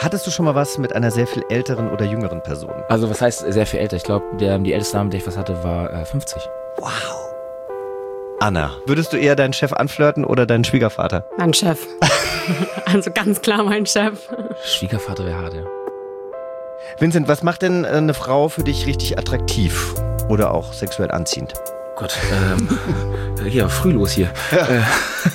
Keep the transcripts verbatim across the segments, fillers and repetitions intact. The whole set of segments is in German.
Hattest du schon mal was mit einer sehr viel älteren oder jüngeren Person? Also was heißt sehr viel älter? Ich glaube, die älteste Dame, mit der ich was hatte, war äh, fünfzig. Wow. Anna, würdest du eher deinen Chef anflirten oder deinen Schwiegervater? Mein Chef. Also ganz klar mein Chef. Schwiegervater wäre hart, ja. Vincent, was macht denn eine Frau für dich richtig attraktiv oder auch sexuell anziehend? Gott, ähm, hier, früh los hier. Ja. Äh.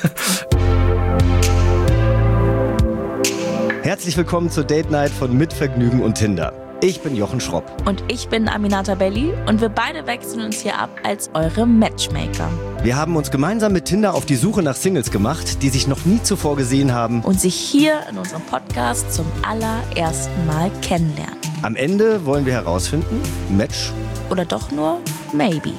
Herzlich willkommen zur Date Night von Mit Vergnügen und Tinder. Ich bin Jochen Schropp. Und ich bin Aminata Belli und wir beide wechseln uns hier ab als eure Matchmaker. Wir haben uns gemeinsam mit Tinder auf die Suche nach Singles gemacht, die sich noch nie zuvor gesehen haben. Und sich hier in unserem Podcast zum allerersten Mal kennenlernen. Am Ende wollen wir herausfinden, Match oder doch nur Maybe.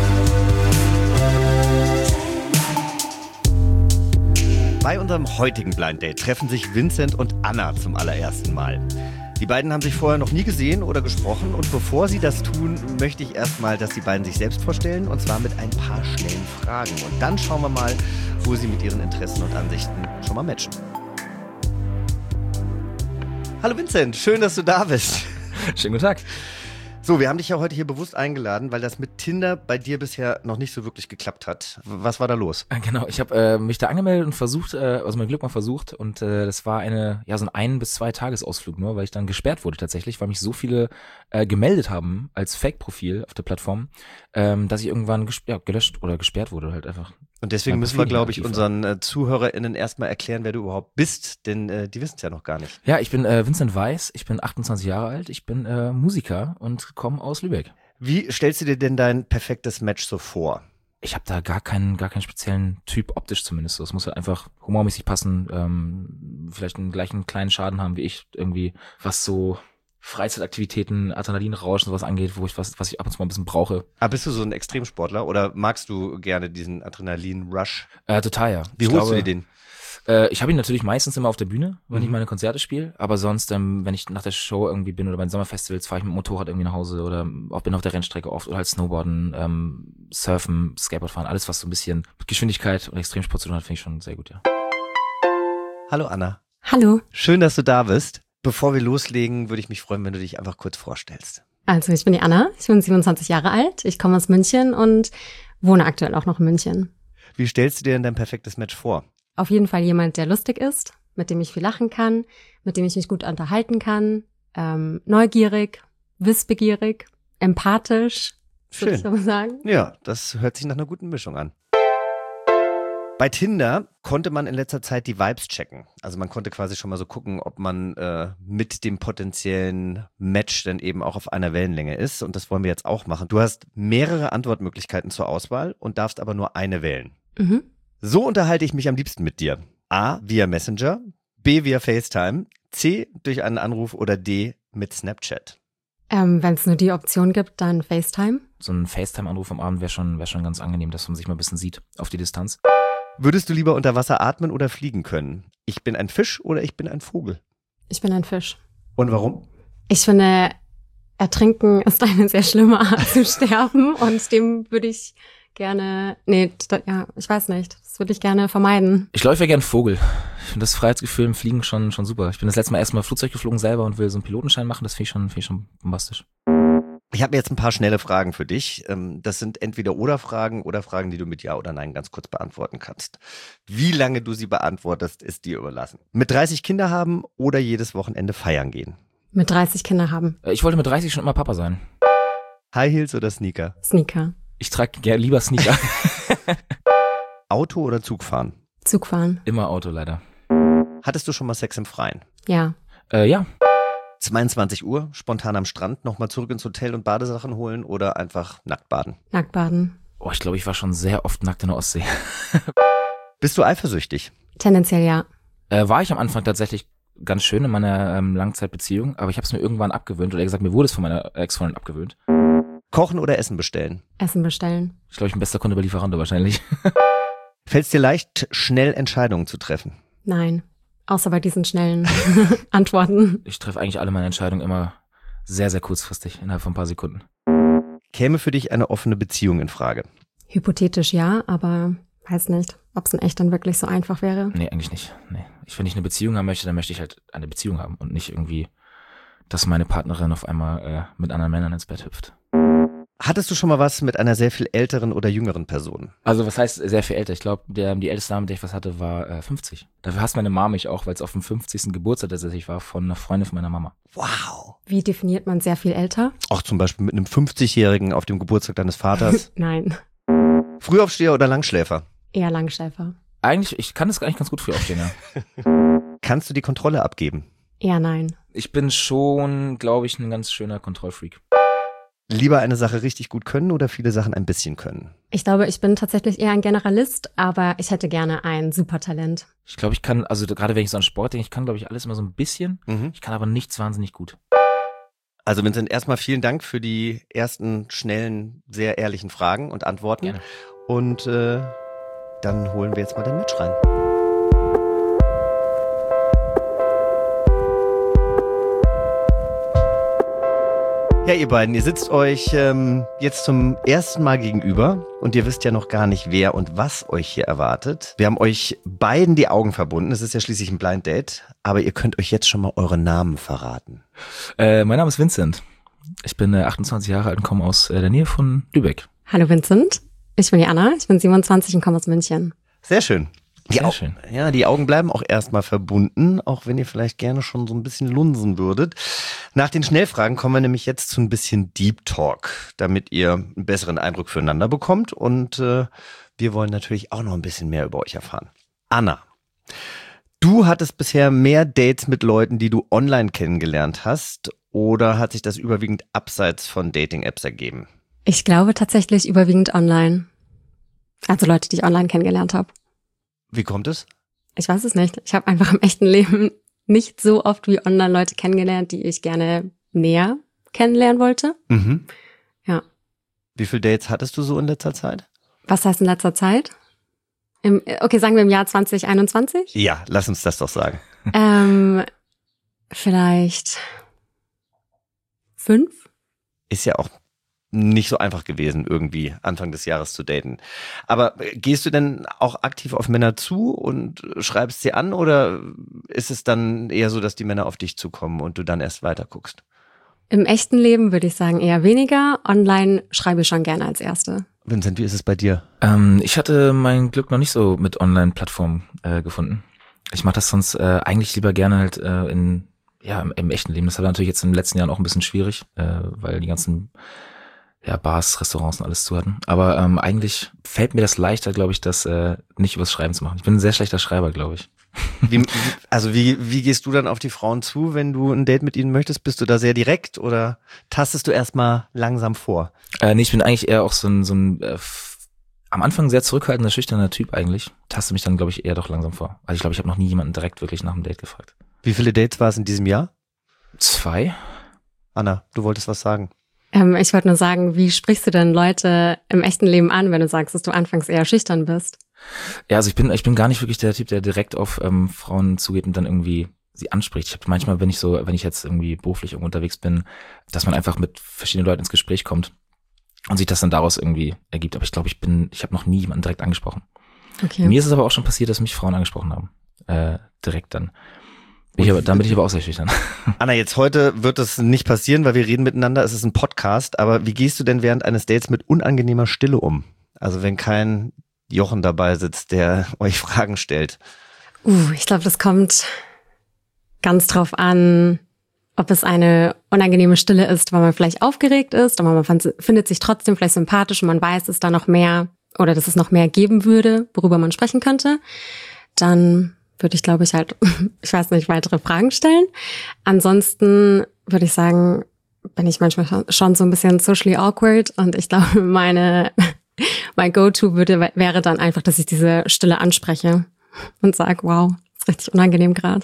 Bei unserem heutigen Blind Date treffen sich Vincent und Anna zum allerersten Mal. Die beiden haben sich vorher noch nie gesehen oder gesprochen und bevor sie das tun, möchte ich erstmal, dass die beiden sich selbst vorstellen und zwar mit ein paar schnellen Fragen. Und dann schauen wir mal, wo sie mit ihren Interessen und Ansichten schon mal matchen. Hallo Vincent, schön, dass du da bist. Schönen guten Tag. So, wir haben dich ja heute hier bewusst eingeladen, weil das mit Tinder bei dir bisher noch nicht so wirklich geklappt hat. Was war da los? Genau, ich habe äh, mich da angemeldet und versucht, äh, also mein Glück mal versucht und äh, das war eine, ja so ein ein- bis zwei Tagesausflug nur, weil ich dann gesperrt wurde tatsächlich, weil mich so viele äh, gemeldet haben als Fake-Profil auf der Plattform, ähm, dass ich irgendwann ges- ja, gelöscht oder gesperrt wurde halt einfach. Und deswegen müssen wir, glaube ich, unseren äh, ZuhörerInnen erstmal erklären, wer du überhaupt bist, denn äh, die wissen es ja noch gar nicht. Ja, ich bin äh, Vincent Weiss, ich bin achtundzwanzig Jahre alt, ich bin äh, Musiker und komme aus Lübeck. Wie stellst du dir denn dein perfektes Match so vor? Ich habe da gar keinen, gar keinen speziellen Typ, optisch zumindest. Es muss halt einfach humormäßig passen, ähm, vielleicht einen gleichen kleinen Schaden haben wie ich, irgendwie, was so Freizeitaktivitäten, Adrenalinrausch und sowas angeht, wo ich was, was ich ab und zu mal ein bisschen brauche. Aber bist du so ein Extremsportler oder magst du gerne diesen Adrenalin-Rush? Äh, total, ja. Wie ich holst glaube, du dir den? Äh, ich habe ihn natürlich meistens immer auf der Bühne, wenn mhm. ich meine Konzerte spiele, aber sonst, ähm, wenn ich nach der Show irgendwie bin oder bei den Sommerfestivals, fahre ich mit dem Motorrad irgendwie nach Hause oder auch bin auf der Rennstrecke oft oder halt Snowboarden, ähm, Surfen, Skateboard fahren, alles was so ein bisschen mit Geschwindigkeit und Extremsport zu tun hat, finde ich schon sehr gut, ja. Hallo Anna. Hallo. Schön, dass du da bist. Bevor wir loslegen, würde ich mich freuen, wenn du dich einfach kurz vorstellst. Also ich bin die Anna, ich bin siebenundzwanzig Jahre alt, ich komme aus München und wohne aktuell auch noch in München. Wie stellst du dir denn dein perfektes Match vor? Auf jeden Fall jemand, der lustig ist, mit dem ich viel lachen kann, mit dem ich mich gut unterhalten kann, ähm, neugierig, wissbegierig, empathisch, würde ich so sagen. Ja, das hört sich nach einer guten Mischung an. Bei Tinder konnte man in letzter Zeit die Vibes checken. Also man konnte quasi schon mal so gucken, ob man äh, mit dem potenziellen Match dann eben auch auf einer Wellenlänge ist. Und das wollen wir jetzt auch machen. Du hast mehrere Antwortmöglichkeiten zur Auswahl und darfst aber nur eine wählen. Mhm. So unterhalte ich mich am liebsten mit dir. A, via Messenger, B, via FaceTime, C, durch einen Anruf oder D, mit Snapchat. Ähm, wenn es nur die Option gibt, dann FaceTime. So ein FaceTime-Anruf am Abend wäre schon, wäre schon ganz angenehm, dass man sich mal ein bisschen sieht auf die Distanz. Würdest du lieber unter Wasser atmen oder fliegen können? Ich bin ein Fisch oder ich bin ein Vogel? Ich bin ein Fisch. Und warum? Ich finde, Ertrinken ist eine sehr schlimme Art zu sterben und dem würde ich gerne, nee, da, ja, ich weiß nicht, das würde ich gerne vermeiden. Ich läufe ja gern Vogel. Ich finde das Freiheitsgefühl im Fliegen schon, schon super. Ich bin das letzte Mal erstmal Flugzeug geflogen selber und will so einen Pilotenschein machen, das finde ich schon, finde ich schon bombastisch. Ich habe jetzt ein paar schnelle Fragen für dich. Das sind entweder oder Fragen oder Fragen, die du mit Ja oder Nein ganz kurz beantworten kannst. Wie lange du sie beantwortest, ist dir überlassen. Mit dreißig Kinder haben oder jedes Wochenende feiern gehen? Mit dreißig Kinder haben. Ich wollte mit dreißig schon immer Papa sein. High Heels oder Sneaker? Sneaker. Ich trage gerne lieber Sneaker. Auto oder Zug fahren? Zug fahren. Immer Auto leider. Hattest du schon mal Sex im Freien? Ja. Äh, ja. zweiundzwanzig Uhr, spontan am Strand, nochmal zurück ins Hotel und Badesachen holen oder einfach nackt baden? Nackt baden. Oh, ich glaube, ich war schon sehr oft nackt in der Ostsee. Bist du eifersüchtig? Tendenziell ja. Äh, war ich am Anfang tatsächlich ganz schön in meiner ähm, Langzeitbeziehung, aber ich habe es mir irgendwann abgewöhnt, oder gesagt, mir wurde es von meiner Ex-Freundin abgewöhnt. Kochen oder Essen bestellen? Essen bestellen. Ich glaube, ich bin bester Kunde bei Lieferando wahrscheinlich. Fällt es dir leicht, schnell Entscheidungen zu treffen? Nein. Außer bei diesen schnellen Antworten. Ich treffe eigentlich alle meine Entscheidungen immer sehr, sehr kurzfristig, innerhalb von ein paar Sekunden. Käme für dich eine offene Beziehung in Frage? Hypothetisch ja, aber weiß nicht, ob es in echt dann wirklich so einfach wäre. Nee, eigentlich nicht. Nee. Ich, wenn ich eine Beziehung haben möchte, dann möchte ich halt eine Beziehung haben und nicht irgendwie, dass meine Partnerin auf einmal äh, mit anderen Männern ins Bett hüpft. Hattest du schon mal was mit einer sehr viel älteren oder jüngeren Person? Also was heißt sehr viel älter? Ich glaube, die älteste Dame, mit der ich was hatte, war äh, fünfzig. Dafür hasst meine Mama mich auch, weil es auf dem fünfzigsten Geburtstag tatsächlich war von einer Freundin von meiner Mama. Wow. Wie definiert man sehr viel älter? Auch zum Beispiel mit einem fünfzigjährigen auf dem Geburtstag deines Vaters. Nein. Frühaufsteher oder Langschläfer? Eher Langschläfer. Eigentlich, ich kann das eigentlich ganz gut früh aufstehen, ja. Kannst du die Kontrolle abgeben? Eher nein. Ich bin schon, glaube ich, ein ganz schöner Kontrollfreak. Lieber eine Sache richtig gut können oder viele Sachen ein bisschen können? Ich glaube, ich bin tatsächlich eher ein Generalist, aber ich hätte gerne ein Supertalent. Ich glaube, ich kann, also gerade wenn ich so an Sport denke, ich kann, glaube ich, alles immer so ein bisschen. Mhm. Ich kann aber nichts wahnsinnig gut. Also Vincent, erstmal vielen Dank für die ersten schnellen, sehr ehrlichen Fragen und Antworten. Gerne. Und äh, dann holen wir jetzt mal den Match rein. Ja, ihr beiden, ihr sitzt euch ähm, jetzt zum ersten Mal gegenüber und ihr wisst ja noch gar nicht, wer und was euch hier erwartet. Wir haben euch beiden die Augen verbunden. Es ist ja schließlich ein Blind Date, aber ihr könnt euch jetzt schon mal eure Namen verraten. Äh, mein Name ist Vincent. Ich bin äh, achtundzwanzig Jahre alt und komme aus äh, der Nähe von Lübeck. Hallo Vincent, ich bin die Anna, ich bin siebenundzwanzig und komme aus München. Sehr schön. Die Sehr Au- schön. Ja, die Augen bleiben auch erstmal verbunden, auch wenn ihr vielleicht gerne schon so ein bisschen lunsen würdet. Nach den Schnellfragen kommen wir nämlich jetzt zu ein bisschen Deep Talk, damit ihr einen besseren Eindruck füreinander bekommt. Und äh, wir wollen natürlich auch noch ein bisschen mehr über euch erfahren. Anna, du hattest bisher mehr Dates mit Leuten, die du online kennengelernt hast, oder hat sich das überwiegend abseits von Dating-Apps ergeben? Ich glaube tatsächlich überwiegend online. Also Leute, die ich online kennengelernt habe. Wie kommt es? Ich weiß es nicht. Ich habe einfach im echten Leben nicht so oft wie online Leute kennengelernt, die ich gerne näher kennenlernen wollte. Mhm. Ja. Wie viele Dates hattest du so in letzter Zeit? Was heißt in letzter Zeit? Im, okay, sagen wir im Jahr zwanzig einundzwanzig? Ja, lass uns das doch sagen. ähm, vielleicht fünf? Ist ja auch nicht so einfach gewesen, irgendwie Anfang des Jahres zu daten. Aber gehst du denn auch aktiv auf Männer zu und schreibst sie an, oder ist es dann eher so, dass die Männer auf dich zukommen und du dann erst weiter guckst? Im echten Leben würde ich sagen eher weniger. Online schreibe ich schon gerne als Erste. Vincent, wie ist es bei dir? Ähm, ich hatte mein Glück noch nicht so mit Online-Plattformen äh, gefunden. Ich mache das sonst äh, eigentlich lieber gerne halt äh, in ja im, im echten Leben. Das war natürlich jetzt in den letzten Jahren auch ein bisschen schwierig, äh, weil die ganzen ja, Bars, Restaurants und alles zu hatten. Aber ähm, eigentlich fällt mir das leichter, glaube ich, das äh, nicht übers Schreiben zu machen. Ich bin ein sehr schlechter Schreiber, glaube ich. Wie, also wie, wie gehst du dann auf die Frauen zu, wenn du ein Date mit ihnen möchtest? Bist du da sehr direkt oder tastest du erstmal langsam vor? Äh, nee, ich bin eigentlich eher auch so ein, so ein äh, f- am Anfang sehr zurückhaltender, schüchterner Typ eigentlich. Taste mich dann, glaube ich, eher doch langsam vor. Also ich glaube, ich habe noch nie jemanden direkt wirklich nach einem Date gefragt. Wie viele Dates war es in diesem Jahr? Zwei? Anna, du wolltest was sagen. Ähm, ich wollte nur sagen, wie sprichst du denn Leute im echten Leben an, wenn du sagst, dass du anfangs eher schüchtern bist? Ja, also ich bin ich bin gar nicht wirklich der Typ, der direkt auf ähm, Frauen zugeht und dann irgendwie sie anspricht. Ich habe manchmal, wenn ich so, wenn ich jetzt irgendwie beruflich irgendwo unterwegs bin, dass man einfach mit verschiedenen Leuten ins Gespräch kommt und sich das dann daraus irgendwie ergibt. Aber ich glaube, ich bin, ich habe noch nie jemanden direkt angesprochen. Okay. Mir ist es aber auch schon passiert, dass mich Frauen angesprochen haben. Äh, direkt dann. Bin ich aber, dann bin ich aber auch sehr schüchtern. Anna, jetzt heute wird es nicht passieren, weil wir reden miteinander. Es ist ein Podcast. Aber wie gehst du denn während eines Dates mit unangenehmer Stille um? Also wenn kein Jochen dabei sitzt, der euch Fragen stellt. Uh, ich glaube, das kommt ganz drauf an, ob es eine unangenehme Stille ist, weil man vielleicht aufgeregt ist, aber man fand, findet sich trotzdem vielleicht sympathisch und man weiß, dass da noch mehr oder dass es noch mehr geben würde, worüber man sprechen könnte. Dann würde ich, glaube ich, halt, ich weiß nicht, weitere Fragen stellen. Ansonsten würde ich sagen, bin ich manchmal schon so ein bisschen socially awkward und ich glaube, meine, mein Go-To würde, wäre dann einfach, dass ich diese Stille anspreche und sage, wow, ist richtig unangenehm gerade.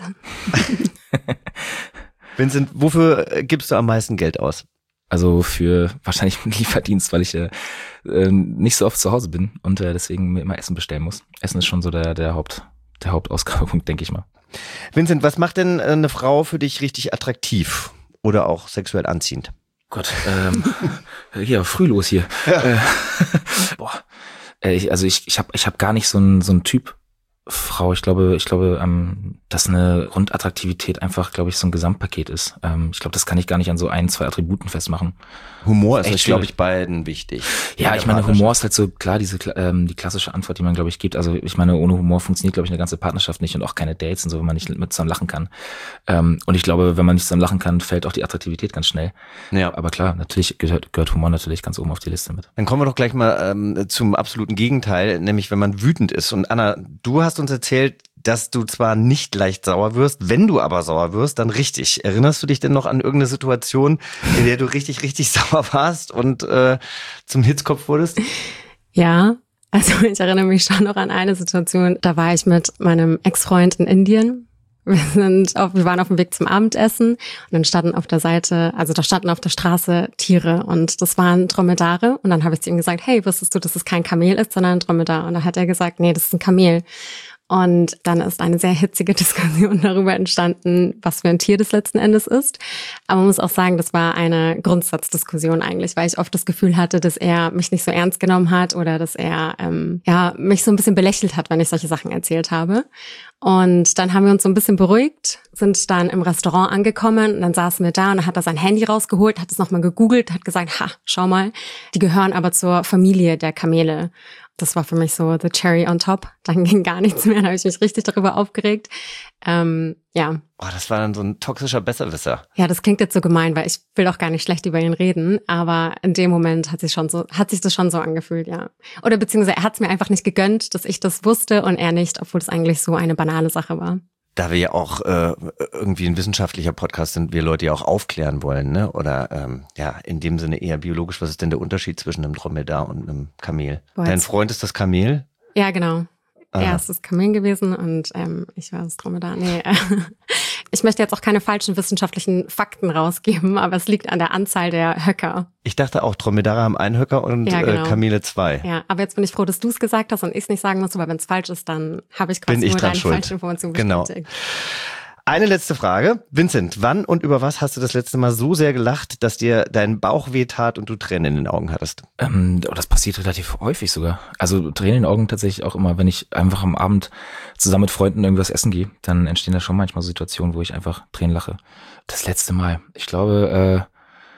Vincent, wofür gibst du am meisten Geld aus? Also für wahrscheinlich einen Lieferdienst, weil ich äh, nicht so oft zu Hause bin und äh, deswegen mir immer Essen bestellen muss. Essen ist schon so der, der Haupt, der Hauptausgabepunkt, denke ich mal. Vincent, was macht denn eine Frau für dich richtig attraktiv oder auch sexuell anziehend? Gott, ähm, hier, früh los hier. Ja. Äh, boah. Äh, ich, also ich, ich habe ich hab gar nicht so einen so einen Typ Frau. Ich glaube, ich glaube, ähm, dass eine Grundattraktivität einfach, glaube ich, so ein Gesamtpaket ist. Ähm, ich glaube, das kann ich gar nicht an so ein, zwei Attributen festmachen. Humor ist, Echt glaube schwierig. ich, beiden wichtig. Ja, ich meine, Humor ist halt so klar, diese ähm, die klassische Antwort, die man, glaube ich, gibt. Also ich meine, ohne Humor funktioniert, glaube ich, eine ganze Partnerschaft nicht und auch keine Dates und so, wenn man nicht mit zusammen lachen kann. Ähm, und ich glaube, wenn man nicht zusammen lachen kann, fällt auch die Attraktivität ganz schnell. Ja. Aber klar, natürlich gehört, gehört Humor natürlich ganz oben auf die Liste mit. Dann kommen wir doch gleich mal ähm, zum absoluten Gegenteil, nämlich wenn man wütend ist. Und Anna, du hast uns erzählt, dass du zwar nicht leicht sauer wirst, wenn du aber sauer wirst, dann richtig. Erinnerst du dich denn noch an irgendeine Situation, in der du richtig, richtig sauer warst und äh, zum Hitzkopf wurdest? Ja, also ich erinnere mich schon noch an eine Situation, da war ich mit meinem Ex-Freund in Indien. Wir sind auf, wir waren auf dem Weg zum Abendessen und dann standen auf der Seite, also da standen auf der Straße Tiere und das waren Dromedare und dann habe ich zu ihm gesagt, hey, wusstest du, dass es kein Kamel ist, sondern ein Dromedar? Und da hat er gesagt, nee, das ist ein Kamel. Und dann ist eine sehr hitzige Diskussion darüber entstanden, was für ein Tier das letzten Endes ist. Aber man muss auch sagen, das war eine Grundsatzdiskussion eigentlich, weil ich oft das Gefühl hatte, dass er mich nicht so ernst genommen hat oder dass er ähm, ja mich so ein bisschen belächelt hat, wenn ich solche Sachen erzählt habe. Und dann haben wir uns so ein bisschen beruhigt, sind dann im Restaurant angekommen und dann saßen wir da und dann hat er sein Handy rausgeholt, hat es nochmal gegoogelt, hat gesagt, ha, schau mal, die gehören aber zur Familie der Kamele. Das war für mich so the cherry on top. Dann ging gar nichts mehr, dann habe ich mich richtig darüber aufgeregt. Ähm, ja. Oh, das war dann so ein toxischer Besserwisser. Ja, das klingt jetzt so gemein, weil ich will auch gar nicht schlecht über ihn reden, aber in dem Moment hat sich schon so, hat sich das schon so angefühlt, ja. Oder beziehungsweise er hat es mir einfach nicht gegönnt, dass ich das wusste und er nicht, obwohl es eigentlich so eine banale Sache war. Da wir ja auch äh, irgendwie ein wissenschaftlicher Podcast sind, wir Leute ja auch aufklären wollen, ne? Oder ähm, ja, in dem Sinne eher biologisch, was ist denn der Unterschied zwischen einem Dromedar und einem Kamel? Boah, Dein jetzt- Freund ist das Kamel? Ja, genau. Aha. Er ist das Kamel gewesen und ähm, ich war das Dromedar. Nee, äh, ich möchte jetzt auch keine falschen wissenschaftlichen Fakten rausgeben, aber es liegt an der Anzahl der Höcker. Ich dachte auch, Dromedare haben einen Höcker und Ja, genau. äh, Kamele zwei. Ja, aber jetzt bin ich froh, dass du es gesagt hast und ich es nicht sagen musste, weil wenn es falsch ist, dann habe ich quasi Bin ich nur dran deine schuld. falsche Information Genau. bestätigt. Eine letzte Frage. Vincent, wann und über was hast du das letzte Mal so sehr gelacht, dass dir dein Bauch wehtat und du Tränen in den Augen hattest? Ähm, oh, das passiert relativ häufig sogar. Also Tränen in den Augen tatsächlich auch immer, wenn ich einfach am Abend zusammen mit Freunden irgendwas essen gehe, dann entstehen da schon manchmal Situationen, wo ich einfach Tränen lache. Das letzte Mal, ich glaube, äh,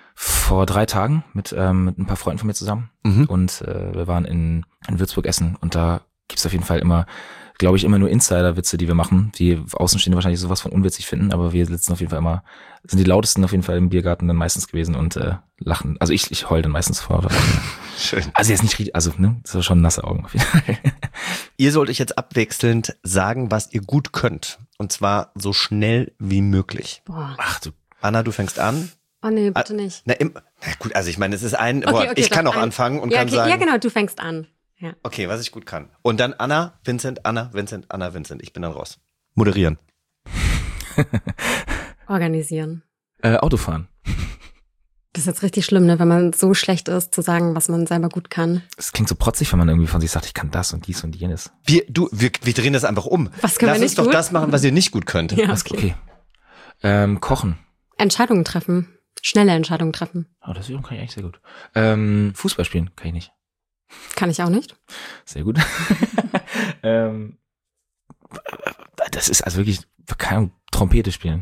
vor drei Tagen mit, ähm, mit ein paar Freunden von mir zusammen Mhm. und äh, wir waren in, in Würzburg essen und da gibt's auf jeden Fall immer, glaube ich, immer nur Insider-Witze, die wir machen, die Außenstehende wahrscheinlich sowas von unwitzig finden, aber wir sitzen auf jeden Fall immer, sind die lautesten auf jeden Fall im Biergarten dann meistens gewesen und äh, lachen. Also ich, ich heul dann meistens vor. Schön. Also jetzt nicht richtig, also ne, das war schon nasse Augen auf jeden Fall. Ihr sollt euch jetzt abwechselnd sagen, was ihr gut könnt. Und zwar so schnell wie möglich. Boah. Ach du, Anna, du fängst an. Oh nee, bitte nicht. Na, im, na gut, also ich meine, es ist ein, Okay, boah, okay, ich kann doch, auch ein- anfangen und ja, kann okay, sagen, ja, genau, du fängst an. Ja. okay, was ich gut kann. Und dann Anna, Vincent, Anna, Vincent, Anna, Vincent. Ich bin dann raus. Moderieren. Organisieren. äh, Autofahren. Das ist jetzt richtig schlimm, ne, wenn man so schlecht ist, zu sagen, was man selber gut kann. Es klingt so protzig, wenn man irgendwie von sich sagt, ich kann das und dies und jenes. Wir, du, wir, wir drehen das einfach um. Was können Lass wir uns nicht doch gut? das machen, was ihr nicht gut könnt. Ja, Was- okay. Ähm, kochen. Entscheidungen treffen. Schnelle Entscheidungen treffen. Oh, das kann ich eigentlich sehr gut. Ähm, Fußball spielen kann ich nicht. Kann ich auch nicht. Sehr gut. ähm, das ist also wirklich, keine Ahnung, Trompete spielen.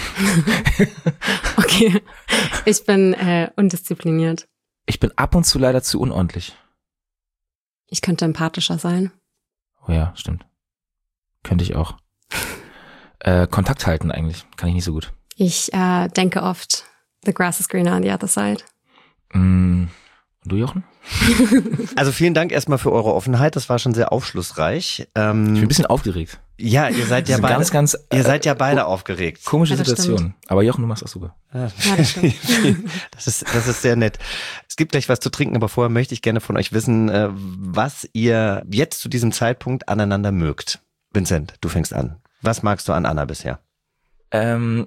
Okay. Ich bin äh, undiszipliniert. Ich bin ab und zu leider zu unordentlich. Ich könnte empathischer sein. Oh ja, stimmt. Könnte ich auch. Äh, Kontakt halten eigentlich, kann ich nicht so gut. Ich äh, denke oft, the grass is greener on the other side. Mm, und du, Jochen? Also vielen Dank erstmal für eure Offenheit. Das war schon sehr aufschlussreich. Ähm, Ich bin ein bisschen aufgeregt. ja, ihr seid ja Das ist beide, ganz, ganz ihr äh, seid ja beide aufgeregt. komische Ja, das Situation. Aber Jochen, du machst das super. Ja, Ja, das stimmt. das ist, das ist sehr nett. Es gibt gleich was zu trinken, aber vorher möchte ich gerne von euch wissen, äh, was ihr jetzt zu diesem Zeitpunkt aneinander mögt. Vincent, du fängst an. Was magst du an Anna bisher? Ähm,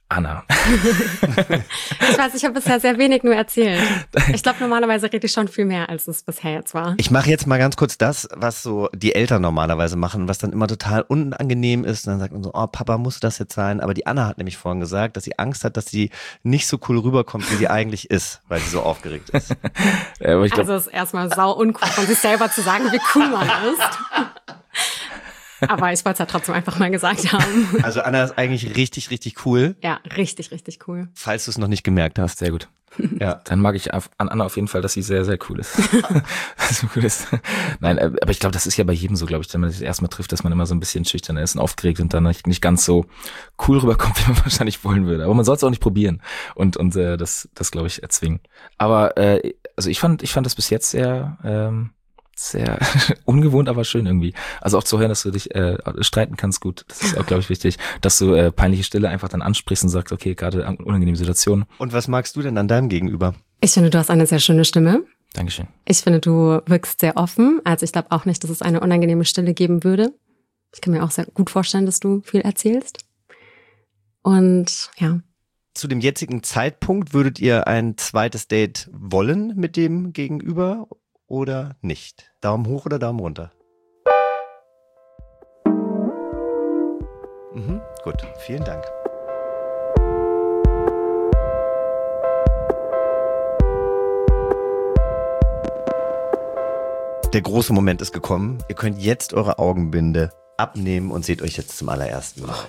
Anna. Ich weiß, ich habe bisher sehr wenig nur erzählt. Ich glaube, normalerweise rede ich schon viel mehr, als es bisher jetzt war. Ich mache jetzt mal ganz kurz das, was so die Eltern normalerweise machen, was dann immer total unangenehm ist. Und dann sagt man so, oh, Papa, muss das jetzt sein? Aber die Anna hat nämlich vorhin gesagt, dass sie Angst hat, dass sie nicht so cool rüberkommt, wie sie eigentlich ist, weil sie so aufgeregt ist. Ja, aber ich glaub, Also es ist erstmal sau uncool von sich selber zu sagen, wie cool man ist. Aber ich wollte es ja trotzdem einfach mal gesagt haben. Also Anna ist eigentlich richtig, richtig cool, Ja, richtig, richtig cool. falls du es noch nicht gemerkt hast. sehr gut. Ja. Dann mag ich auf- an Anna auf jeden Fall, dass sie sehr, sehr cool ist. so cool ist. Nein, äh, aber ich glaube, das ist ja bei jedem so, glaube ich, wenn man sich das erste Mal trifft, dass man immer so ein bisschen schüchtern ist und aufgeregt und dann nicht, nicht ganz so cool rüberkommt, wie man wahrscheinlich wollen würde. Aber man soll es auch nicht probieren und und äh, das, das glaube ich, erzwingen. Aber äh, also ich fand, ich fand das bis jetzt sehr ähm, sehr ungewohnt, aber schön irgendwie. Also auch zu hören, dass du dich äh, streiten kannst, gut. Das ist auch, glaube ich, wichtig, dass du äh, peinliche Stille einfach dann ansprichst und sagst, okay, gerade unangenehme Situation. Und was magst du denn an deinem Gegenüber? Ich finde, du hast eine sehr schöne Stimme. Dankeschön. Ich finde, du wirkst sehr offen. Also ich glaube auch nicht, dass es eine unangenehme Stille geben würde. Ich kann mir auch sehr gut vorstellen, dass du viel erzählst. Und ja, Zu dem jetzigen Zeitpunkt würdet ihr ein zweites Date wollen mit dem Gegenüber oder nicht? Daumen hoch oder Daumen runter? Mhm, gut, vielen Dank. Der große Moment ist gekommen. Ihr könnt jetzt eure Augenbinde abnehmen und seht euch jetzt zum allerersten Mal.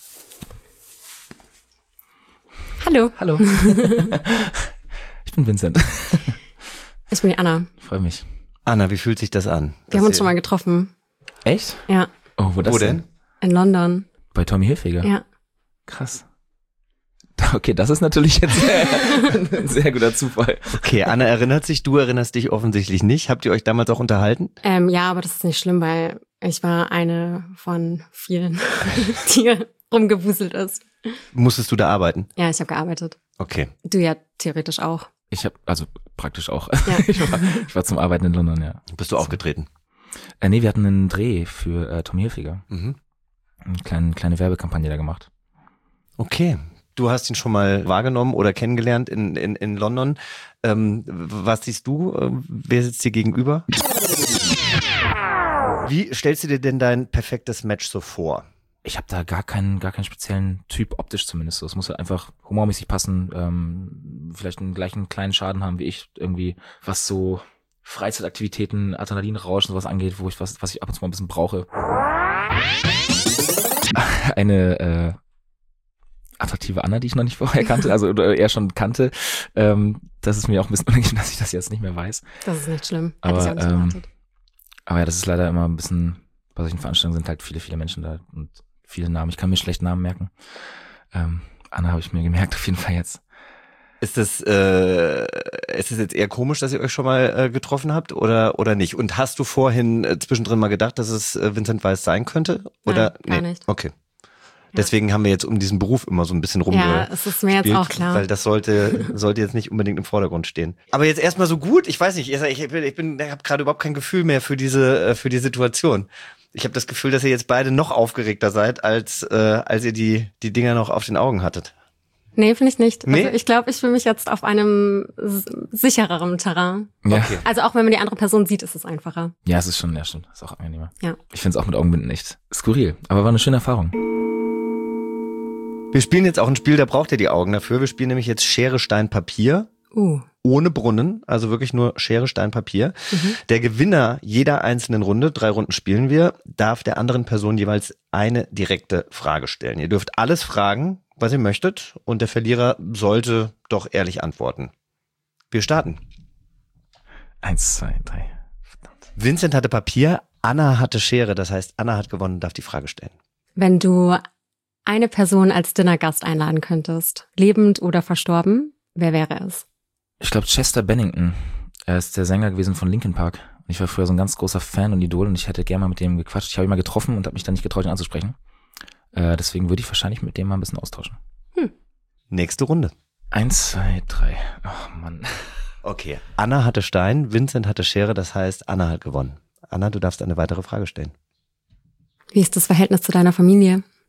hallo, Hallo. Ich bin Vincent. ich bin die Anna. Freue mich. Anna, wie fühlt sich das an? Wir haben uns schon mal getroffen. Echt? Ja, Oh, wo das Wo denn? in London. Bei Tommy Hilfiger? Ja. Krass. Okay, das ist natürlich jetzt ein sehr guter Zufall. Okay, Anna erinnert sich, du erinnerst dich offensichtlich nicht. Habt ihr euch damals auch unterhalten? Ähm, ja, aber das ist nicht schlimm, weil ich war eine von vielen, die rumgewuselt ist. Musstest du da arbeiten? Ja, ich habe gearbeitet. Okay. Du ja theoretisch auch. Ich habe also praktisch auch. Ja. Ich, war, ich war zum Arbeiten in London, ja. Bist du aufgetreten? Äh, nee, wir hatten einen Dreh für äh, Tommy Hilfiger. Mhm. Eine kleine, kleine Werbekampagne da gemacht. Okay. Du hast ihn schon mal wahrgenommen oder kennengelernt in, in, in London. Ähm, was siehst du? Ähm, Wer sitzt dir gegenüber? Wie stellst du dir denn dein perfektes Match so vor? Ich habe da gar keinen, gar keinen speziellen Typ, optisch zumindest. So. Es muss halt einfach humormäßig passen, ähm, vielleicht einen gleichen kleinen Schaden haben wie ich, irgendwie, was so Freizeitaktivitäten, Adrenalinrauschen, sowas angeht, wo ich was, was ich ab und zu mal ein bisschen brauche. Eine äh, attraktive Anna, die ich noch nicht vorher kannte, also oder eher schon kannte. Ähm, das ist mir auch ein bisschen unangenehm, dass ich das jetzt nicht mehr weiß. Das ist nicht schlimm. Aber, Hätte ich auch nicht ähm, erwartet. Aber ja, das ist leider immer ein bisschen, bei solchen Veranstaltungen sind halt viele, viele Menschen da und viele Namen. Ich kann mir schlecht Namen merken. Ähm, Anna habe ich mir gemerkt, auf jeden Fall jetzt. Ist das, äh, ist es jetzt eher komisch, dass ihr euch schon mal äh, getroffen habt oder, oder nicht? Und hast du vorhin äh, zwischendrin mal gedacht, dass es äh, Vincent Weiss sein könnte? Oder? Nein, gar nicht. Okay. Deswegen haben wir jetzt um diesen Beruf immer so ein bisschen rumge... Ja, es ist mir jetzt auch klar. Weil das sollte, sollte jetzt nicht unbedingt im Vordergrund stehen. Aber jetzt erstmal so gut, ich weiß nicht, ich, ich bin, ich bin, ich habe gerade überhaupt kein Gefühl mehr für diese, äh, für die Situation. Ich habe das Gefühl, dass ihr jetzt beide noch aufgeregter seid, als, äh, als ihr die, die Dinger noch auf den Augen hattet. Nee, finde ich nicht. Nee? Also ich glaube, ich fühle mich jetzt auf einem s- sichereren Terrain. Ja, Okay. Also auch wenn man die andere Person sieht, ist es einfacher. ja, es ist schon, ja, stimmt. Ist auch angenehmer. Ja. Ich finde es auch mit Augenbinden echt skurril, aber war eine schöne Erfahrung. Wir spielen jetzt auch ein Spiel, da braucht ihr die Augen dafür. Wir spielen nämlich jetzt Schere, Stein, Papier. Uh. Ohne Brunnen, also wirklich nur Schere, Stein, Papier. Mhm. Der Gewinner jeder einzelnen Runde, drei Runden spielen wir, darf der anderen Person jeweils eine direkte Frage stellen. Ihr dürft alles fragen, was ihr möchtet, und der Verlierer sollte doch ehrlich antworten. Wir starten. Eins, zwei, drei. Verdammt. Vincent hatte Papier, Anna hatte Schere, das heißt, Anna hat gewonnen und darf die Frage stellen. Wenn du eine Person als Dinnergast einladen könntest, lebend oder verstorben, wer wäre es? Ich glaube, Chester Bennington. Er ist der Sänger gewesen von Linkin Park. Ich war früher so ein ganz großer Fan und Idol und ich hätte gerne mal mit dem gequatscht. Ich habe ihn mal getroffen und habe mich dann nicht getraut, ihn anzusprechen. Äh, deswegen würde ich wahrscheinlich mit dem mal ein bisschen austauschen. Nächste Runde. Eins, zwei, drei. Oh Mann. Okay, Anna hatte Stein, Vincent hatte Schere, das heißt, Anna hat gewonnen. Anna, du darfst eine weitere Frage stellen. Wie ist das Verhältnis zu deiner Familie?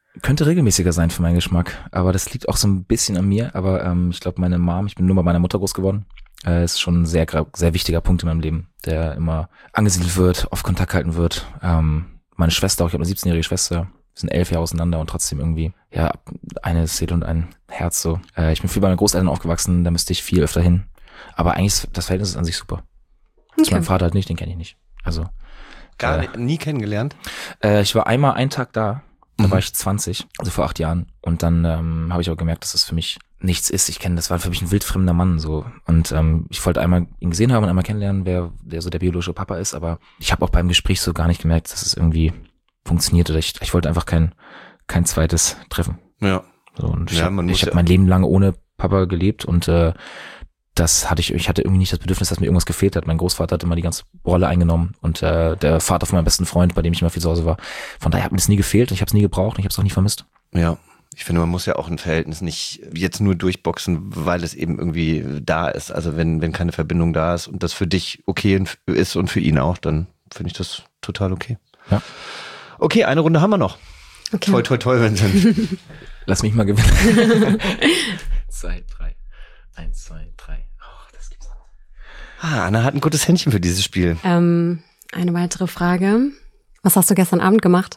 Könnte regelmäßiger sein für meinen Geschmack, aber das liegt auch so ein bisschen an mir. Aber ähm, ich glaube, meine Mom, ich bin nur bei meiner Mutter groß geworden, äh, ist schon ein sehr, sehr wichtiger Punkt in meinem Leben, der immer angesiedelt wird, auf Kontakt halten wird. Ähm, meine Schwester, auch ich habe eine siebzehnjährige Schwester, wir sind elf Jahre auseinander und trotzdem irgendwie, ja, eine Seele und ein Herz so. Äh, ich bin viel bei meinen Großeltern aufgewachsen, da müsste ich viel öfter hin. Aber eigentlich ist das Verhältnis ist an sich super. Okay. Zu meinem Vater halt nicht, den kenne ich nicht. Also Gar äh, nie kennengelernt? Äh, ich war einmal einen Tag da. Da war ich zwanzig, also vor acht Jahren. Und dann ähm, habe ich auch gemerkt, dass das für mich nichts ist. Ich kenne, das war für mich ein wildfremder Mann so. Und ähm, ich wollte einmal ihn gesehen haben und einmal kennenlernen, wer der so der biologische Papa ist. Aber ich habe auch beim Gespräch so gar nicht gemerkt, dass es irgendwie funktioniert. Oder ich, ich wollte einfach kein kein zweites Treffen. Ja. So, und ich ja, habe hab mein Leben lang ohne Papa gelebt und äh, das hatte ich, ich hatte irgendwie nicht das Bedürfnis, dass mir irgendwas gefehlt hat. Mein Großvater hat immer die ganze Rolle eingenommen und äh, der Vater von meinem besten Freund, bei dem ich immer viel zu Hause war. Von daher hat mir das nie gefehlt und ich habe es nie gebraucht und ich habe es auch nie vermisst. Ja, ich finde, man muss ja auch ein Verhältnis nicht jetzt nur durchboxen, weil es eben irgendwie da ist. Also wenn wenn keine Verbindung da ist und das für dich okay ist und für ihn auch, dann finde ich das total okay. Ja. Okay, eine Runde haben wir noch. Okay. Toi, toi, toi, Vincent. Lass mich mal gewinnen. zwei, drei. Eins, zwei, drei. Oh, das gibt's nicht. Ah, Anna hat ein gutes Händchen für dieses Spiel. Ähm, eine weitere Frage. Was hast du gestern Abend gemacht?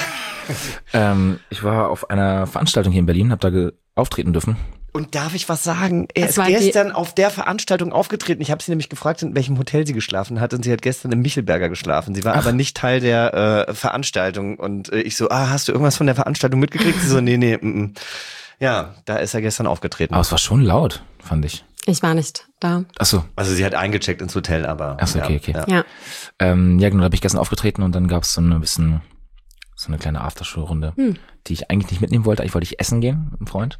ähm, ich war auf einer Veranstaltung hier in Berlin, habe da ge- auftreten dürfen. Und darf ich was sagen? Er Es ist war gestern auf der Veranstaltung aufgetreten. Ich habe sie nämlich gefragt, in welchem Hotel sie geschlafen hat. Und sie hat gestern im Michelberger geschlafen. Sie war Ach. aber nicht Teil der äh, Veranstaltung. Und äh, ich so, ah, hast du irgendwas von der Veranstaltung mitgekriegt? Sie so, nee, nee, m -m. Ja, da ist er gestern aufgetreten. Aber es war schon laut, fand ich. Ich war nicht da. Ach so. Also sie hat eingecheckt ins Hotel, aber... Ach so, okay, okay. Ja, ja. Ähm, ja genau, da bin ich gestern aufgetreten und dann gab es so ein bisschen, so eine kleine Aftershow-Runde, hm. die ich eigentlich nicht mitnehmen wollte. Eigentlich wollte ich essen gehen mit einem Freund.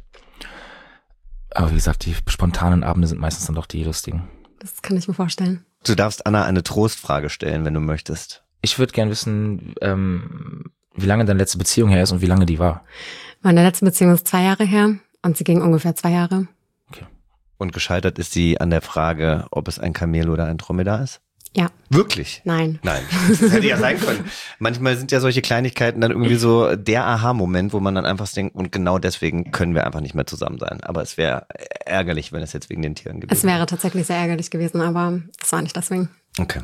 Aber wie gesagt, die spontanen Abende sind meistens dann doch die lustigen. Das kann ich mir vorstellen. Du darfst Anna eine Trostfrage stellen, wenn du möchtest. Ich würde gern wissen, ähm, wie lange deine letzte Beziehung her ist und wie lange die war. Meine letzte Beziehung ist zwei Jahre her und sie ging ungefähr zwei Jahre. Okay. Und gescheitert ist sie an der Frage, ob es ein Kamel oder ein Dromedar ist? Ja. Wirklich? Nein. Nein, das hätte ja sein können. Manchmal sind ja solche Kleinigkeiten dann irgendwie so der Aha-Moment, wo man dann einfach denkt, und genau deswegen können wir einfach nicht mehr zusammen sein. Aber es wäre ärgerlich, wenn es jetzt wegen den Tieren gewesen wäre. Es wäre tatsächlich sehr ärgerlich gewesen, aber es war nicht deswegen. Okay.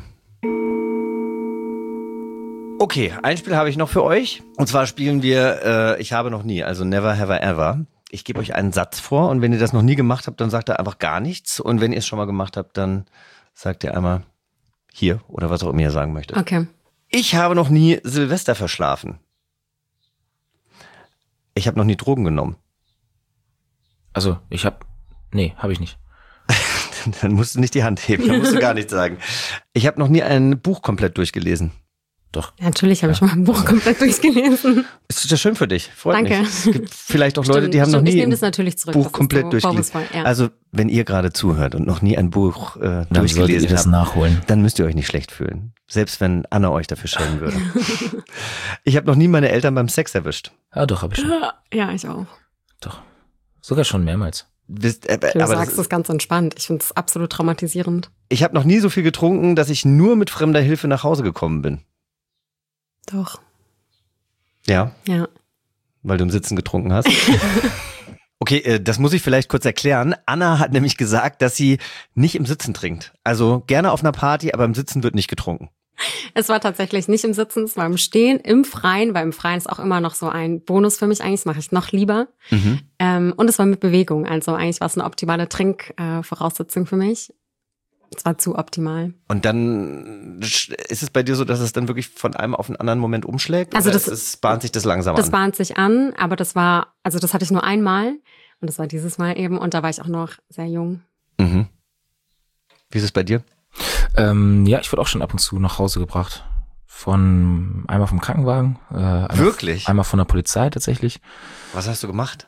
Okay, ein Spiel habe ich noch für euch. Und zwar spielen wir äh, Ich habe noch nie, also Never Have I Ever. Ich gebe euch einen Satz vor und wenn ihr das noch nie gemacht habt, dann sagt ihr einfach gar nichts. Und wenn ihr es schon mal gemacht habt, dann sagt ihr einmal hier oder was auch immer ihr sagen möchtet. Okay. Ich habe noch nie Silvester verschlafen. Ich habe noch nie Drogen genommen. Also, ich habe, nee, habe ich nicht. Dann musst du nicht die Hand heben, dann musst du gar nichts sagen. Ich habe noch nie ein Buch komplett durchgelesen. Doch. Ja, natürlich habe ja. ich mein Buch komplett durchgelesen. Ist das schön für dich? Freut Danke. mich. Es gibt vielleicht auch Stimmt, Leute, die haben stimmt. noch nie ich nehme ein das natürlich zurück. Buch das komplett so durchgelesen. Ja. Also, wenn ihr gerade zuhört und noch nie ein Buch äh, Dann durchgelesen ihr das habt, nachholen. dann müsst ihr euch nicht schlecht fühlen. Selbst wenn Anna euch dafür schämen würde. Ich habe noch nie meine Eltern beim Sex erwischt. Ja, doch, habe ich schon. Ja, ich auch. Doch. Sogar schon mehrmals. Wisst, äh, Du aber sagst das, es ganz entspannt. Ich finde es absolut traumatisierend. ich habe noch nie so viel getrunken, dass ich nur mit fremder Hilfe nach Hause gekommen bin. Doch. Ja, Ja. weil du im Sitzen getrunken hast. Okay, äh, das muss ich vielleicht kurz erklären. Anna hat nämlich gesagt, dass sie nicht im Sitzen trinkt. Also gerne auf einer Party, aber im Sitzen wird nicht getrunken. Es war tatsächlich nicht im Sitzen, es war im Stehen, im Freien, weil im Freien ist auch immer noch so ein Bonus für mich eigentlich, das mache ich noch lieber. Mhm. Ähm, und es war mit Bewegung, also eigentlich war es eine optimale Trinkvoraussetzung äh, für mich. Es war zu optimal. Und dann ist es bei dir so, dass es dann wirklich von einem auf den anderen Moment umschlägt? Also oder das- ist es, bahnt sich das langsam Das an? bahnt sich an, aber das war, also das hatte ich nur einmal und das war dieses Mal eben und da war ich auch noch sehr jung. Mhm. Wie ist es bei dir? Ähm, ja, ich wurde auch schon ab und zu nach Hause gebracht. Von einmal vom Krankenwagen. Äh, einmal, Wirklich? Einmal von der Polizei tatsächlich. Was hast du gemacht?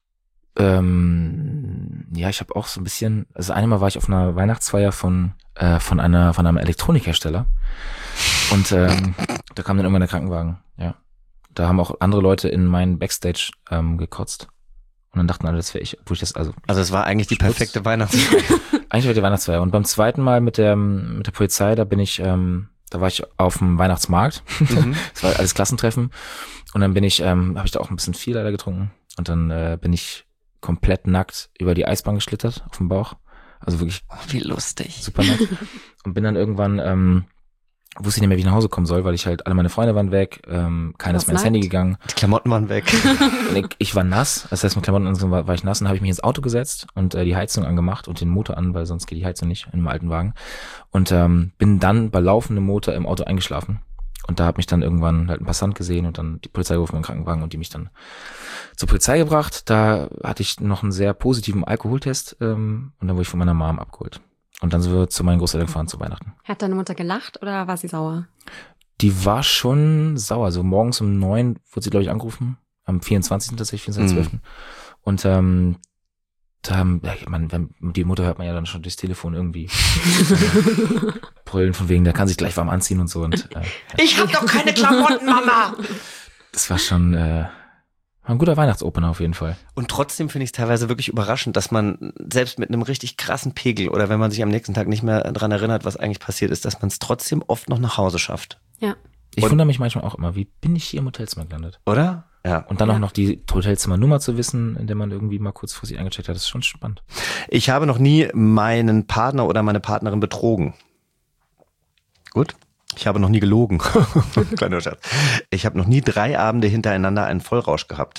Ähm, ja, ich habe auch so ein bisschen, also einmal war ich auf einer Weihnachtsfeier von äh, von einer von einem Elektronikhersteller und ähm, da kam dann irgendwann der Krankenwagen. Ja, da haben auch andere Leute in meinen Backstage ähm, gekotzt und dann dachten alle, das wäre ich, obwohl ich das also Also es war eigentlich die Schmutz. perfekte Weihnachtsfeier. eigentlich war die Weihnachtsfeier und beim zweiten Mal mit der mit der Polizei, da bin ich ähm, Da war ich auf dem Weihnachtsmarkt. Mhm. Das war alles Klassentreffen. Und dann bin ich, ähm, habe ich da auch ein bisschen viel leider getrunken. Und dann äh, bin ich komplett nackt über die Eisbahn geschlittert auf dem Bauch. Also wirklich Oh, wie lustig. super nackt. Und bin dann irgendwann, ähm, wusste ich nicht mehr, wie ich nach Hause kommen soll, weil ich halt, alle meine Freunde waren weg, ähm, keiner ist mehr ins Handy gegangen. Die Klamotten waren weg. Und ich, ich war nass, das heißt mit Klamotten und so war, war ich nass und habe ich mich ins Auto gesetzt und äh, die Heizung angemacht und den Motor an, weil sonst geht die Heizung nicht in einem alten Wagen. Und ähm, bin dann bei laufendem Motor im Auto eingeschlafen. Und da hat mich dann irgendwann halt ein Passant gesehen und dann die Polizei gerufen im Krankenwagen und die mich dann zur Polizei gebracht. Da hatte ich noch einen sehr positiven Alkoholtest ähm, und dann wurde ich von meiner Mom abgeholt. Und dann sind wir zu meinen Großeltern gefahren zu Weihnachten. Hat deine Mutter gelacht oder war sie sauer? Die war schon sauer. So morgens um neun wurde sie, glaube ich, angerufen. Am vierundzwanzigsten tatsächlich, vierundzwanzigsten zwölften Mhm. Und ähm, da haben, ja, man, wenn, die Mutter hört man ja dann schon durchs Telefon irgendwie brüllen von wegen, der kann sich gleich warm anziehen und so. Und äh, Ich hab doch keine Klamotten, Mama! das war schon äh, war ein guter Weihnachtsopener auf jeden Fall. Und trotzdem finde ich es teilweise wirklich überraschend, dass man selbst mit einem richtig krassen Pegel oder wenn man sich am nächsten Tag nicht mehr dran erinnert, was eigentlich passiert ist, dass man es trotzdem oft noch nach Hause schafft. Ja. Ich Und- wundere mich manchmal auch immer, wie bin ich hier im Hotelzimmer gelandet? Oder? Ja. Und dann Ja. auch noch die Hotelzimmernummer zu wissen, in der man irgendwie mal kurzfristig eingecheckt hat, das ist schon spannend. Ich habe noch nie meinen Partner oder meine Partnerin betrogen. Gut. Ich habe noch nie gelogen. Kleiner Scherz. Ich habe noch nie drei Abende hintereinander einen Vollrausch gehabt.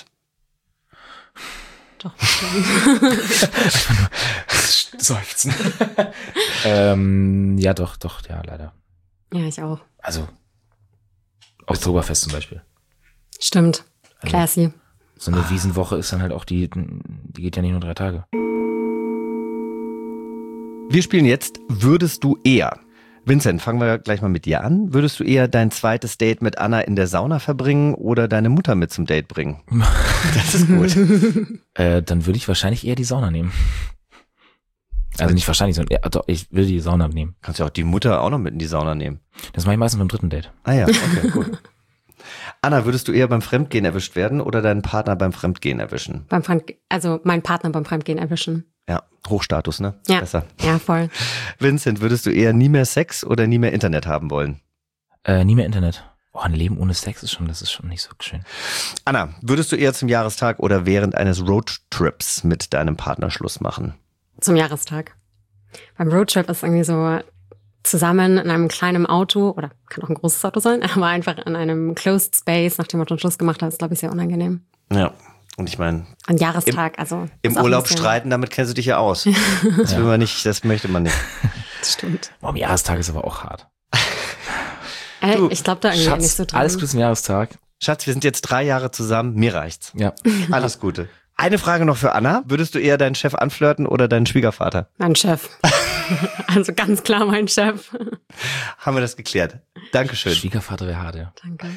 Doch, bestimmt. Seufzen. ähm, ja, doch, doch, ja, leider. Ja, ich auch. Also, Oktoberfest zum Beispiel. Stimmt. Also, Classy. so eine Wiesenwoche ist dann halt auch die, die geht ja nicht nur drei Tage. Wir spielen jetzt Würdest du eher? Vincent, fangen wir gleich mal mit dir an. Würdest du eher dein zweites Date mit Anna in der Sauna verbringen oder deine Mutter mit zum Date bringen? Das ist gut. Äh, dann würde ich wahrscheinlich eher die Sauna nehmen. Also nicht wahrscheinlich, sondern eher, doch, ich will die Sauna nehmen. Kannst ja auch die Mutter auch noch mit in die Sauna nehmen. Das mache ich meistens beim dritten Date. Ah ja, okay, gut. Anna, würdest du eher beim Fremdgehen erwischt werden oder deinen Partner beim Fremdgehen erwischen? Beim Fremd, also meinen Partner beim Fremdgehen erwischen. Ja, Hochstatus, ne? Ja. Besser. Ja, voll. Vincent, würdest du eher nie mehr Sex oder nie mehr Internet haben wollen? Äh, nie mehr Internet. Oh, ein Leben ohne Sex ist schon, das ist schon nicht so schön. Anna, würdest du eher zum Jahrestag oder während eines Roadtrips mit deinem Partner Schluss machen? Zum Jahrestag. Beim Roadtrip ist irgendwie so zusammen in einem kleinen Auto, oder kann auch ein großes Auto sein, aber einfach in einem Closed Space, nachdem man schon Schluss gemacht hat, ist, glaube ich, sehr unangenehm. Ja, und ich meine, Ein Jahrestag, also. im ist auch ein Urlaub bisschen- streiten, damit kennst du dich ja aus. Das will man nicht, das möchte man nicht. Das stimmt. Boah, am Jahrestag ist aber auch hart. Ey, Du, ich glaube da irgendwie nicht so dran. alles Gute zum Jahrestag. Schatz, wir sind jetzt drei Jahre zusammen, mir reicht's. Ja. Alles Gute. Eine Frage noch für Anna. Würdest du eher deinen Chef anflirten oder deinen Schwiegervater? Mein Chef. Also ganz klar mein Chef. Haben wir das geklärt. Dankeschön. Schwiegervater wäre hart, ja. Danke.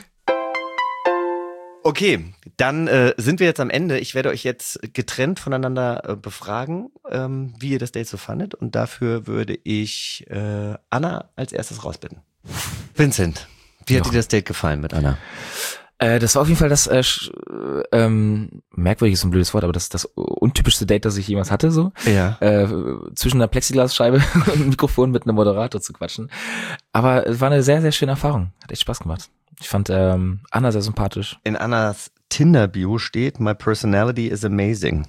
Okay, dann äh, sind wir jetzt am Ende. Ich werde euch jetzt getrennt voneinander äh, befragen, ähm, wie ihr das Date so fandet. Und dafür würde ich äh, Anna als erstes rausbitten. Vincent, wie hat Ja. dir das Date gefallen mit Anna? Äh, das war auf jeden Fall das, äh, sch- ähm, merkwürdig ist ein blödes Wort, aber das ist das untypischste Date, das ich jemals hatte, so. Ja. Äh, zwischen einer Plexiglasscheibe und einem Mikrofon mit einem Moderator zu quatschen. Aber es war eine sehr, sehr schöne Erfahrung. Hat echt Spaß gemacht. Ich fand ähm, Anna sehr sympathisch. In Annas Tinder-Bio steht, my personality is amazing.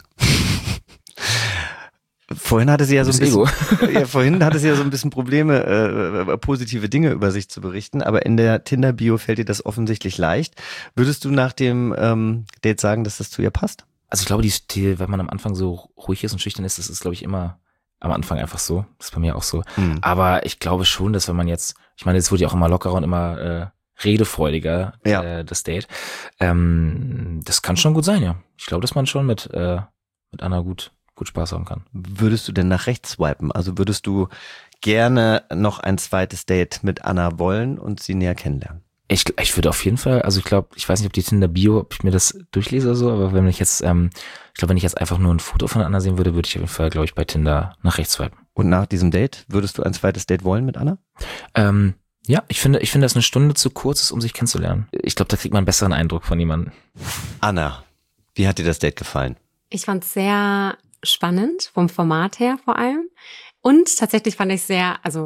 Vorhin hatte sie ja so ein Das bisschen, ja, vorhin hatte sie ja so ein bisschen Probleme, äh, positive Dinge über sich zu berichten, aber in der Tinder-Bio fällt ihr das offensichtlich leicht. Würdest du nach dem ähm, Date sagen, dass das zu ihr passt? Also ich glaube, die, die, wenn man am Anfang so ruhig ist und schüchtern ist, das ist, glaube ich, immer am Anfang einfach so. Das ist bei mir auch so. Hm. Aber ich glaube schon, dass wenn man jetzt, ich meine, es wurde ja auch immer lockerer und immer äh, redefreudiger, Ja. äh, das Date. Ähm, das kann schon gut sein, ja. Ich glaube, dass man schon mit, äh, mit Anna gut, gut Spaß haben kann. Würdest du denn nach rechts swipen? Also würdest du gerne noch ein zweites Date mit Anna wollen und sie näher kennenlernen? Ich, ich würde auf jeden Fall, also ich glaube, ich weiß nicht, ob die Tinder-Bio, ob ich mir das durchlese oder so, aber wenn ich jetzt, ähm, ich glaube, wenn ich jetzt einfach nur ein Foto von Anna sehen würde, würde ich auf jeden Fall, glaube ich, bei Tinder nach rechts swipen. Und nach diesem Date, würdest du ein zweites Date wollen mit Anna? Ähm, ja, ich finde, ich finde, dass eine Stunde zu kurz ist, um sich kennenzulernen. Ich glaube, da kriegt man einen besseren Eindruck von jemandem. Anna, wie hat dir das Date gefallen? Ich fand es sehr spannend, vom Format her vor allem. Und tatsächlich fand ich sehr, also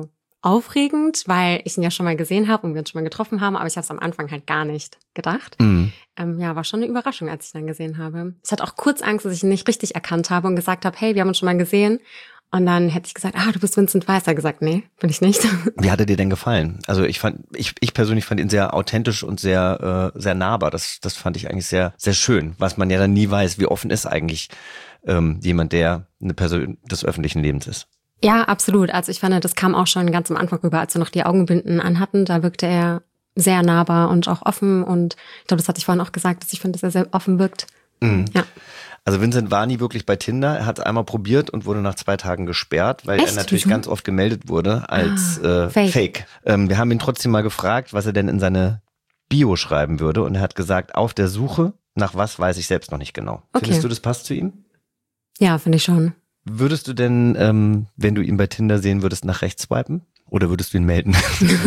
aufregend, weil ich ihn ja schon mal gesehen habe und wir uns schon mal getroffen haben, aber ich habe es am Anfang halt gar nicht gedacht. Mhm. Ähm, ja, war schon eine Überraschung, als ich ihn dann gesehen habe. Ich hatte auch kurz Angst, dass ich ihn nicht richtig erkannt habe und gesagt habe, hey, wir haben uns schon mal gesehen. Und dann hätte ich gesagt, ah, du bist Vincent Weiss. Er hat gesagt, nee, bin ich nicht. Wie hat er dir denn gefallen? Also ich fand, ich, ich persönlich fand ihn sehr authentisch und sehr, äh, sehr nahbar. Das, das fand ich eigentlich sehr, sehr schön, was man ja dann nie weiß, wie offen ist eigentlich ähm, jemand, der eine Person des öffentlichen Lebens ist. Ja, absolut. Also ich fand, das kam auch schon ganz am Anfang rüber, als wir noch die Augenbinden anhatten. Da wirkte er sehr nahbar und auch offen. Und ich glaube, das hatte ich vorhin auch gesagt, dass ich finde, dass er sehr offen wirkt. Mhm. Ja. Also Vincent war nie wirklich bei Tinder. Er hat es einmal probiert und wurde nach zwei Tagen gesperrt, weil Echt? er natürlich Wieso? ganz oft gemeldet wurde als Ah, äh, Fake. Fake. Ähm, wir haben ihn trotzdem mal gefragt, was er denn in seine Bio schreiben würde. Und er hat gesagt, auf der Suche nach was weiß ich selbst noch nicht genau. Okay. Findest du, das passt zu ihm? Ja, finde ich schon. Würdest du denn, ähm, wenn du ihn bei Tinder sehen würdest, nach rechts swipen? Oder würdest du ihn melden?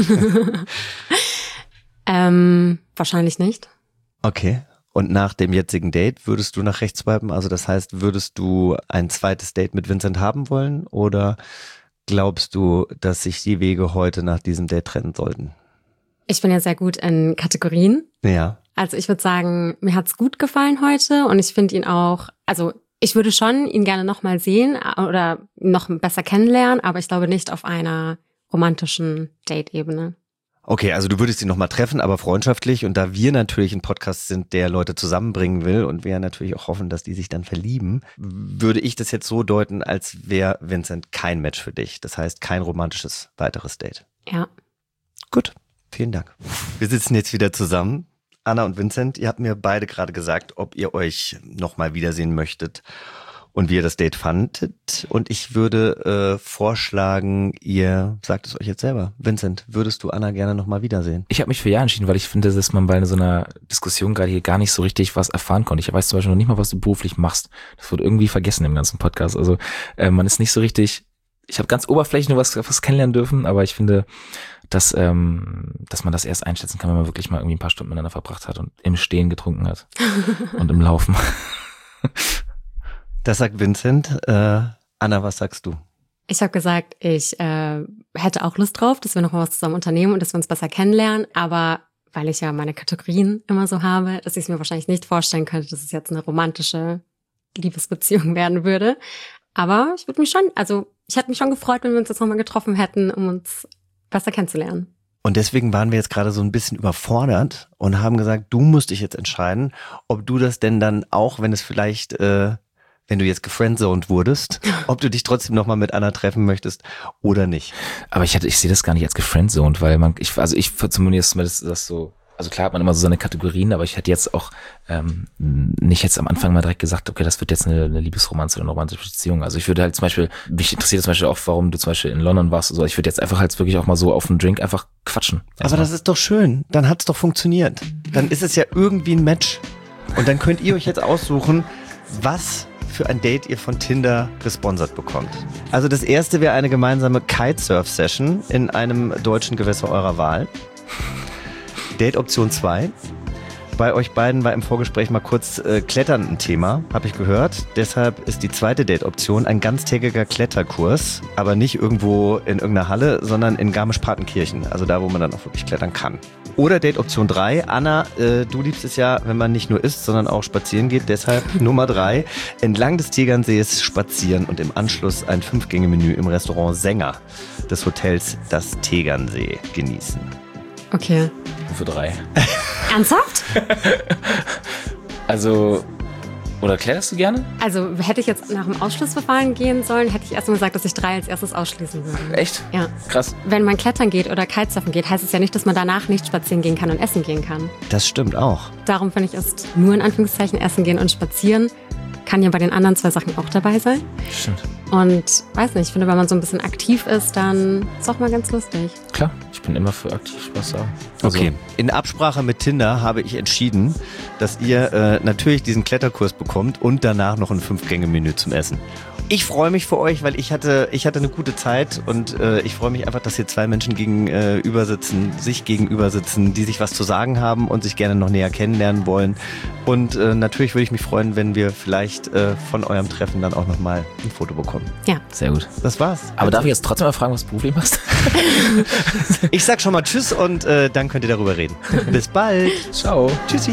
ähm, wahrscheinlich nicht. Okay. Und nach dem jetzigen Date würdest du nach rechts swipen? Also das heißt, würdest du ein zweites Date mit Vincent haben wollen? Oder glaubst du, dass sich die Wege heute nach diesem Date trennen sollten? Ich bin ja sehr gut in Kategorien. Ja. Also ich würde sagen, mir hat's gut gefallen heute und ich finde ihn auch, also ich würde schon ihn gerne nochmal sehen oder noch besser kennenlernen, aber ich glaube nicht auf einer romantischen Date-Ebene. Okay, also du würdest ihn nochmal treffen, aber freundschaftlich. Und da wir natürlich ein Podcast sind, der Leute zusammenbringen will und wir natürlich auch hoffen, dass die sich dann verlieben, würde ich das jetzt so deuten, als wäre Vincent kein Match für dich. Das heißt, kein romantisches weiteres Date. Ja. Gut, vielen Dank. Wir sitzen jetzt wieder zusammen. Anna und Vincent, ihr habt mir beide gerade gesagt, ob ihr euch nochmal wiedersehen möchtet und wie ihr das Date fandet. Und ich würde äh, vorschlagen, ihr sagt es euch jetzt selber. Vincent, würdest du Anna gerne nochmal wiedersehen? Ich habe mich für ja entschieden, weil ich finde, dass man bei so einer Diskussion gerade hier gar nicht so richtig was erfahren konnte. Ich weiß zum Beispiel noch nicht mal, was du beruflich machst. Das wird irgendwie vergessen im ganzen Podcast. Also äh, man ist nicht so richtig, ich habe ganz oberflächlich nur was, was kennenlernen dürfen, aber ich finde, dass ähm, dass man das erst einschätzen kann, wenn man wirklich mal irgendwie ein paar Stunden miteinander verbracht hat und im Stehen getrunken hat und im Laufen. Das sagt Vincent. Äh, Anna, was sagst du? Ich habe gesagt, ich äh, hätte auch Lust drauf, dass wir noch mal was zusammen unternehmen und dass wir uns besser kennenlernen, aber weil ich ja meine Kategorien immer so habe, dass ich es mir wahrscheinlich nicht vorstellen könnte, dass es jetzt eine romantische Liebesbeziehung werden würde. Aber ich würde mich schon, also ich hätte mich schon gefreut, wenn wir uns jetzt nochmal getroffen hätten, um uns besser kennenzulernen. Und deswegen waren wir jetzt gerade so ein bisschen überfordert und haben gesagt, du musst dich jetzt entscheiden, ob du das denn dann auch, wenn es vielleicht, äh, wenn du jetzt gefriendzoned wurdest, ob du dich trotzdem nochmal mit Anna treffen möchtest oder nicht. Aber ich hatte, ich sehe das gar nicht als gefriendzoned, weil man, ich, also ich zumindest das, das so, also klar hat man immer so seine Kategorien, aber ich hätte jetzt auch ähm, nicht jetzt am Anfang mal direkt gesagt, okay, das wird jetzt eine, eine Liebesromanze oder eine romantische Beziehung. Also ich würde halt zum Beispiel, mich interessiert zum Beispiel auch, warum du zum Beispiel in London warst. Also ich würde jetzt einfach halt wirklich auch mal so auf einen Drink einfach quatschen. Aber das ist doch schön. Dann hat's doch funktioniert. Dann ist es ja irgendwie ein Match. Und dann könnt ihr euch jetzt aussuchen, was für ein Date ihr von Tinder gesponsert bekommt. Also das erste wäre eine gemeinsame Kitesurf-Session in einem deutschen Gewässer eurer Wahl. Date Option zwei. Bei euch beiden war im Vorgespräch mal kurz äh, Klettern ein Thema, habe ich gehört. Deshalb ist die zweite Date-Option ein ganztägiger Kletterkurs, aber nicht irgendwo in irgendeiner Halle, sondern in Garmisch-Partenkirchen, also da, wo man dann auch wirklich klettern kann. Oder Date Option drei. Anna, äh, du liebst es ja, wenn man nicht nur isst, sondern auch spazieren geht. Deshalb Nummer drei. Entlang des Tegernsees spazieren und im Anschluss ein Fünf-Gänge-Menü im Restaurant Sänger des Hotels Das Tegernsee genießen. Okay. Für drei. Ernsthaft? Also, oder kletterst du gerne? Also hätte ich jetzt nach dem Ausschlussverfahren gehen sollen, hätte ich erstmal gesagt, dass ich drei als erstes ausschließen würde. Echt? Ja. Krass. Wenn man klettern geht oder Kitesurfen geht, heißt es ja nicht, dass man danach nicht spazieren gehen kann und essen gehen kann. Das stimmt auch. Darum finde ich, ist nur in Anführungszeichen essen gehen und spazieren kann ja bei den anderen zwei Sachen auch dabei sein. Stimmt. Und weiß nicht, ich finde, wenn man so ein bisschen aktiv ist, dann ist es auch mal ganz lustig. Klar, ich bin immer für aktiv Spaß sagen. Also, Okay, in Absprache mit Tinder habe ich entschieden, dass ihr äh, natürlich diesen Kletterkurs bekommt und danach noch ein Fünf-Gänge-Menü zum Essen. Ich freue mich für euch, weil ich hatte, ich hatte eine gute Zeit und äh, ich freue mich einfach, dass hier zwei Menschen gegenüber sitzen, sich gegenüber sitzen, die sich was zu sagen haben und sich gerne noch näher kennenlernen wollen. Und äh, natürlich würde ich mich freuen, wenn wir vielleicht äh, von eurem Treffen dann auch nochmal ein Foto bekommen. Ja. Sehr gut. Das war's. Aber darf ich jetzt trotzdem mal fragen, was du beruflich machst? Ich sag schon mal Tschüss und äh, dann könnt ihr darüber reden. Bis bald. Ciao. Tschüssi.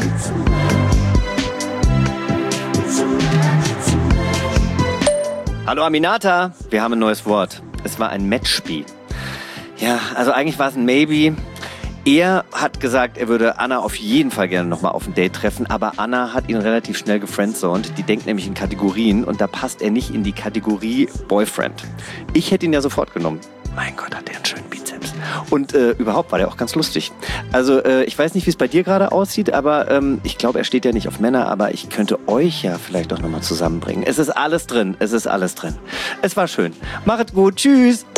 Hallo Aminata, wir haben ein neues Wort. Es war ein Matchspiel. Ja, also eigentlich war es ein Maybe. Er hat gesagt, er würde Anna auf jeden Fall gerne nochmal auf ein Date treffen, aber Anna hat ihn relativ schnell gefriendzoned. Die denkt nämlich in Kategorien und da passt er nicht in die Kategorie Boyfriend. Ich hätte ihn ja sofort genommen. Mein Gott, hat der einen schönen Bizeps. Und äh, überhaupt war der auch ganz lustig. Also äh, ich weiß nicht, wie es bei dir gerade aussieht, aber ähm, ich glaube, er steht ja nicht auf Männer, aber ich könnte euch ja vielleicht doch nochmal zusammenbringen. Es ist alles drin, es ist alles drin. Es war schön. Machet gut, tschüss.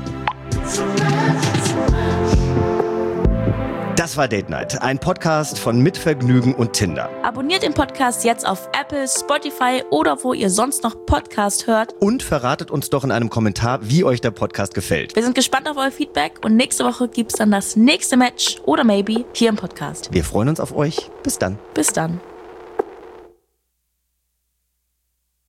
Das war Date Night, ein Podcast von Mitvergnügen und Tinder. Abonniert den Podcast jetzt auf Apple, Spotify oder wo ihr sonst noch Podcast hört. Und verratet uns doch in einem Kommentar, wie euch der Podcast gefällt. Wir sind gespannt auf euer Feedback und nächste Woche gibt's dann das nächste Match oder Maybe hier im Podcast. Wir freuen uns auf euch. Bis dann. Bis dann.